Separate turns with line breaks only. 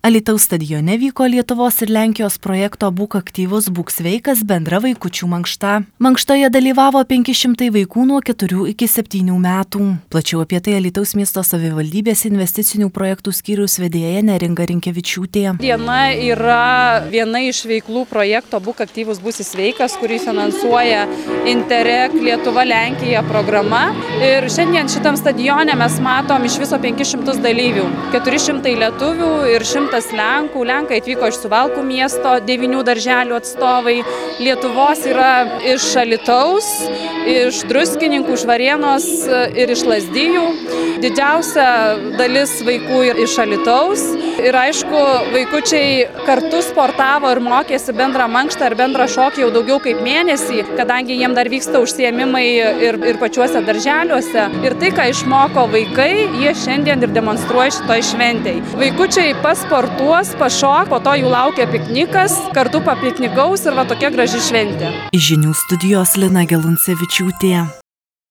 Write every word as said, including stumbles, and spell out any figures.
Alytaus stadione vyko Lietuvos ir Lenkijos projekto Būk aktyvus, būk sveikas bendra vaikučių mankšta. Mankštoje dalyvavo penki šimtai vaikų nuo keturių iki septynių metų. Plačiau apie tai Alytaus miesto savivaldybės investicinių projektų skyriaus vedėja Neringa Rinkevičiūtė.
Diena yra viena iš veiklų projekto Būk aktyvus, būsi sveikas, kurį finansuoja Interreg Lietuva Lenkija programa. Ir šiandien šitam stadione mes matom iš viso penkis šimtus dalyvių. keturi šimtai lietuvių ir šimtas Lenkų. Lenkai atvyko iš Suvalkų miesto, devynių darželių atstovai. Lietuvos yra iš Alytaus, iš Druskininkų, iš Varėnos ir iš Lazdijų. Didžiausia dalis vaikų iš Alytaus. Ir aišku, vaikučiai kartu sportavo ir mokėsi bendrą mankštą ir bendrą šokį jau daugiau kaip mėnesį, kadangi jiem dar vyksta užsiėmimai ir, ir pačiuose darželiuose. Ir tai, ką išmoko vaikai, jie šiandien ir demonstruoja šitoj šventėj. Vaikučiai pasportuos, pašok, po to jų laukia piknikas, kartu papiknikaus ir va tokia graži šventė.
Iš žinių studijos Lina Geluncevičiūtė.